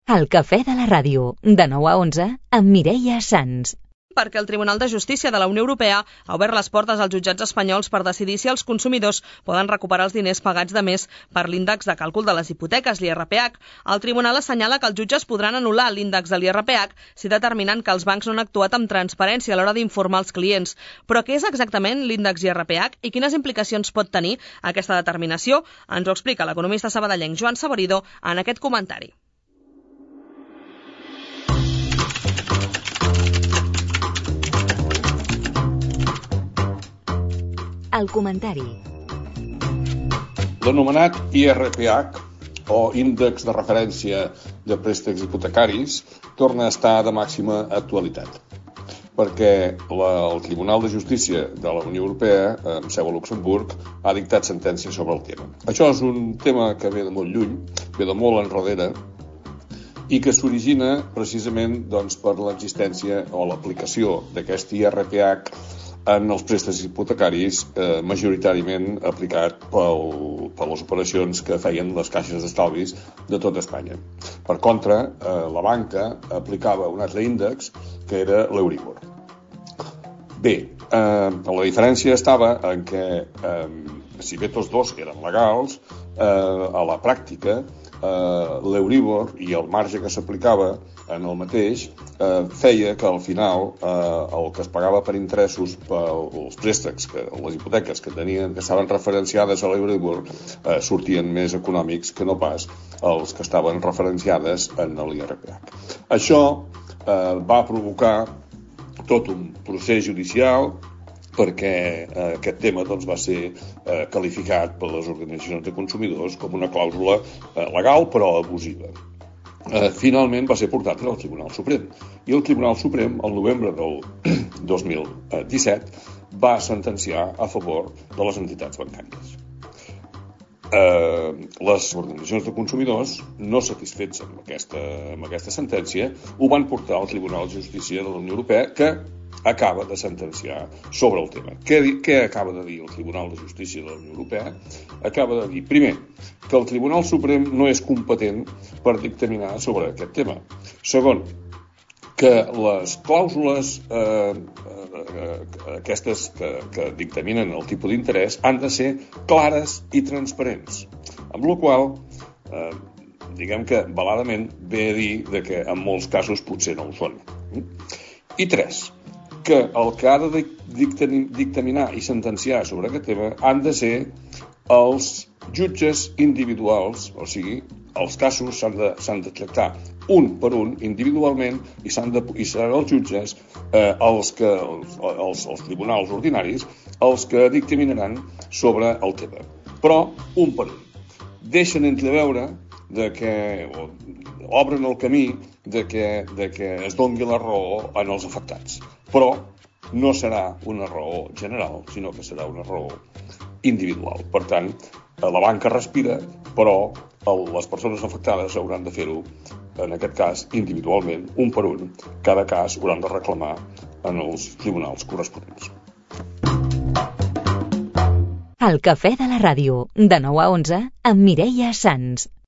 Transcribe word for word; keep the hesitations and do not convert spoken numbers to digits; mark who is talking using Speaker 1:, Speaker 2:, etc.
Speaker 1: El cafè de la ràdio, de nou a onze, amb Mireia Sans.
Speaker 2: Perquè el Tribunal de Justícia de la Unió Europea ha obert les portes als jutjats espanyols per decidir si els consumidors poden recuperar els diners pagats de més per l'índex de càlcul de les hipoteques, l'I R P H. El tribunal assenyala que els jutges podran anul·lar l'índex de l'I R P H si determinen que els bancs no han actuat amb transparència a l'hora d'informar els clients. Però què és exactament l'índex I R P H i quines implicacions pot tenir aquesta determinació? Ens ho explica l'economista sabadellenc Joan Saborido en aquest comentari.
Speaker 1: El comentari.
Speaker 3: L'anomenat I R P H, o Índex de Referència de Préstecs Hipotecaris, torna a estar de màxima actualitat, perquè la, el Tribunal de Justícia de la Unió Europea, amb seu a Luxemburg, ha dictat sentència sobre el tema. Això és un tema que ve de molt lluny, ve de molt enrere, i que s'origina precisament doncs, per l'existència o l'aplicació d'aquest I R P H en els préstecs hipotecaris, eh, majoritàriament aplicat pel, per les operacions que feien les caixes d'estalvis de tot Espanya. Per contra, eh, la banca aplicava un altre índex, que era l'Euribor. Bé, eh, la diferència estava en que, eh, si bé tots dos eren legals, eh, a la pràctica, eh, l'Euribor i el marge que s'aplicava en el mateix eh, feia que al final eh, el que es pagava per interessos pels préstecs, que, les hipoteques que tenien, que estaven referenciades a l'Euribor, eh, sortien més econòmics que no pas els que estaven referenciades en l'I R P H. Això eh, va provocar tot un procés judicial perquè eh, aquest tema doncs, va ser eh, qualificat per les organitzacions de consumidors com una clàusula eh, legal però abusiva. Eh, finalment va ser portat al Tribunal Suprem i el Tribunal Suprem, el novembre del dos mil disset, va sentenciar a favor de les entitats bancàries. Eh, les organitzacions de consumidors, no satisfets amb aquesta, amb aquesta sentència, ho van portar al Tribunal de Justícia de la Unió Europea, que acaba de sentenciar sobre el tema. Què, què acaba de dir el Tribunal de Justícia de la Unió Europea? Acaba de dir, primer, que el Tribunal Suprem no és competent per dictaminar sobre aquest tema. Segon, que les clàusules eh, eh, aquestes que, que dictaminen el tipus d'interès han de ser clares i transparents, amb la qual eh, diguem que veladament ve a dir de que en molts casos potser no ho són. I tres, que el que ha de dictaminar i sentenciar sobre aquest tema han de ser els jutges individuals, o sigui, els casos s'han de, s'han de tractar un per un, individualment, i, s'han de, i seran els jutges, eh, els, que, els, els tribunals ordinaris, els que dictaminaran sobre el tema. Però, un per un. Deixen entreveure de que, o, obren el camí de que, de que es doni la raó en els afectats. Però no serà una raó general, sinó que serà una raó individual. Per tant, la banca respira, però el, les persones afectades hauran de fer-ho, en aquest cas, individualment, un per un. Cada cas hauran de reclamar en els tribunals corresponents.
Speaker 1: El cafè de la ràdio, de nou a onze, amb Mireia Sans.